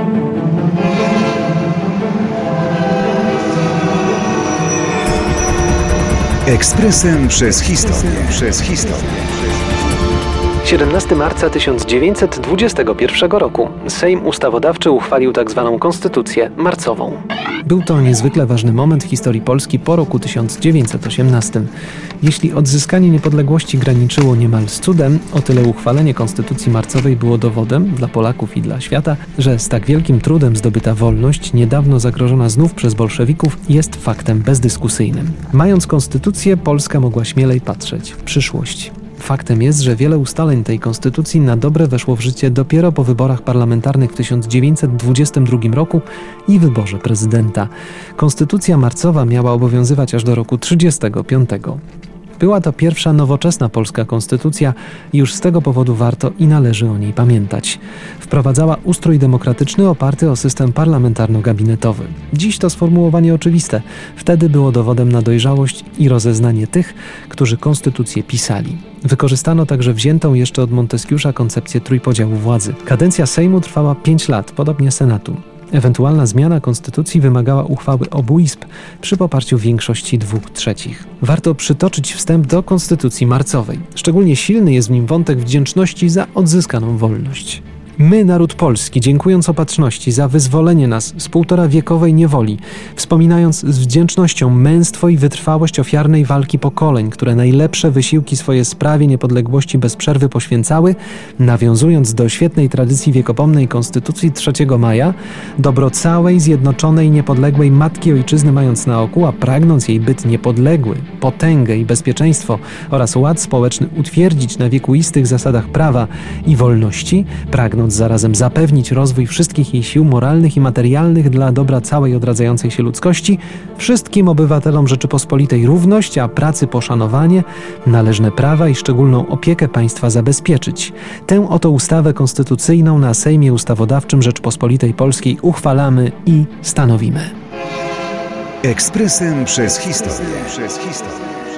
Ekspresem przez historię. 17 marca 1921 roku Sejm Ustawodawczy uchwalił tzw. Konstytucję marcową. Był to niezwykle ważny moment w historii Polski po roku 1918. Jeśli odzyskanie niepodległości graniczyło niemal z cudem, o tyle uchwalenie Konstytucji marcowej było dowodem dla Polaków i dla świata, że z tak wielkim trudem zdobyta wolność, niedawno zagrożona znów przez bolszewików, jest faktem bezdyskusyjnym. Mając konstytucję, Polska mogła śmielej patrzeć w przyszłość. Faktem jest, że wiele ustaleń tej konstytucji na dobre weszło w życie dopiero po wyborach parlamentarnych w 1922 roku i wyborze prezydenta. Konstytucja marcowa miała obowiązywać aż do roku 1935. Była to pierwsza nowoczesna polska konstytucja i już z tego powodu warto i należy o niej pamiętać. Wprowadzała ustrój demokratyczny oparty o system parlamentarno-gabinetowy. Dziś to sformułowanie oczywiste. Wtedy było dowodem na dojrzałość i rozeznanie tych, którzy konstytucję pisali. Wykorzystano także wziętą jeszcze od Monteskiusza koncepcję trójpodziału władzy. Kadencja Sejmu trwała 5 lat, podobnie Senatu. Ewentualna zmiana konstytucji wymagała uchwały obu izb przy poparciu większości 2/3. Warto przytoczyć wstęp do konstytucji marcowej. Szczególnie silny jest w nim wątek wdzięczności za odzyskaną wolność. My, naród polski, dziękując opatrzności za wyzwolenie nas z 1,5-wiekowej niewoli, wspominając z wdzięcznością męstwo i wytrwałość ofiarnej walki pokoleń, które najlepsze wysiłki swoje sprawie niepodległości bez przerwy poświęcały, nawiązując do świetnej tradycji wiekopomnej Konstytucji 3 maja, dobro całej, zjednoczonej, niepodległej matki ojczyzny mając na oku, a pragnąc jej byt niepodległy, potęgę i bezpieczeństwo oraz ład społeczny utwierdzić na wiekuistych zasadach prawa i wolności, pragnąc zarazem zapewnić rozwój wszystkich jej sił moralnych i materialnych dla dobra całej odradzającej się ludzkości, wszystkim obywatelom Rzeczypospolitej równość, a pracy poszanowanie, należne prawa i szczególną opiekę państwa zabezpieczyć. Tę oto ustawę konstytucyjną na Sejmie Ustawodawczym Rzeczypospolitej Polskiej uchwalamy i stanowimy. Ekspresem przez historię.